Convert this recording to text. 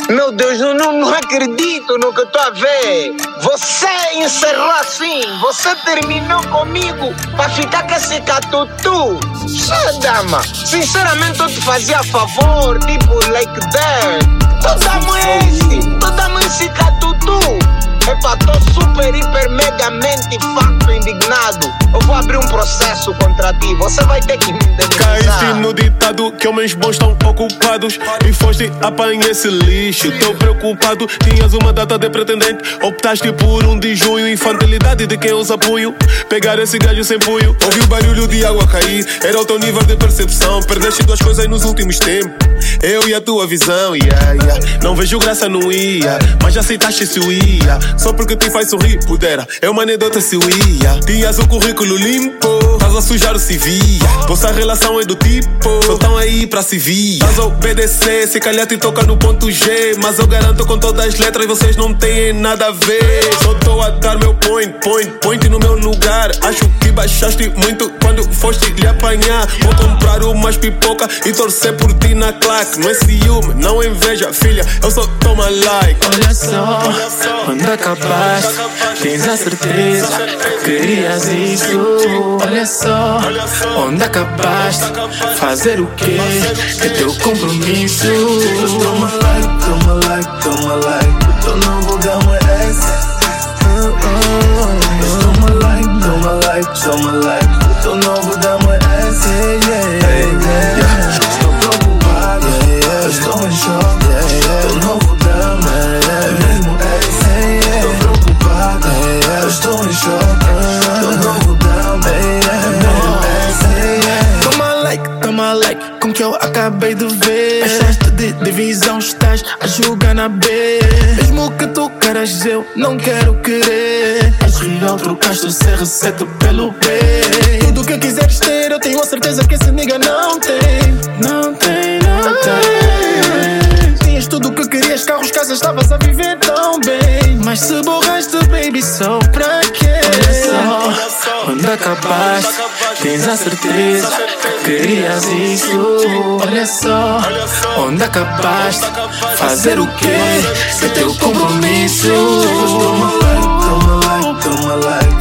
Meu Deus, não acredito no que estou a ver. Você encerrou assim. Você terminou comigo para ficar com esse catutu. Só dama, sinceramente eu te fazia favor, tipo like that. Tu dá-me esse catutu. Epa, tô super, hiper, megamente facto indignado. Eu vou abrir um processo contra ti. Você vai ter que me indenizar. Caíste no ditado que homens bons estão ocupados e foste apanhar esse lixo. Tô preocupado, tinhas uma data de pretendente. Optaste por 1 de junho, infantilidade de quem usa punho. Pegar esse galho sem punho. Ouvi o barulho de água cair, era o teu nível de percepção. Perdeste 2 coisas nos últimos tempos, eu e a tua visão, Não vejo graça, não ia, mas já aceitaste se eu ia. Só porque te faz sorrir, pudera, é uma anedota se eu ia. Tinhas o currículo limpo, estás a sujar o CV. Vossa relação é do tipo, só tão aí pra se vir. Estás a obedecer, se calhar te toca no ponto G. Mas eu garanto com todas as letras vocês não têm nada a ver. Só tô a dar meu point no meu lugar. Acho que baixaste muito quando foste lhe apanhar. Vou comprar umas pipoca e torcer por ti na claque. Não é ciúme, não é inveja, filha, eu só toma like. Olha só, onde acabaste, tens a certeza que querias isso. Olha só, onde acabaste, fazer o quê? É teu compromisso. Toma like, toma like. O teu novo gama é esse. Toma like. O teu novo gama é esse. Estou preocupado, estou em choque. O teu novo gama é mesmo esse. Estou preocupado, estou em choque. O teu novo gama é mesmo esse. Toma like, com que eu acabei de ver. Baixaste de divisão, estás a jogar na B. Mesmo que tu queiras, eu não quero querer. És real, trocaste o CR7 pelo B. Tudo que quiseres ter, eu tenho a certeza que esse nigga não tem. Não tem. Tinhas tudo o que querias, carros, casas, estavas a viver tão bem. Mas se borraste, baby, só pra quê? Olha só, onde acabaste, tens a certeza que querias isso. Olha só, onde acabaste, fazer o quê? É teu compromisso. Toma like.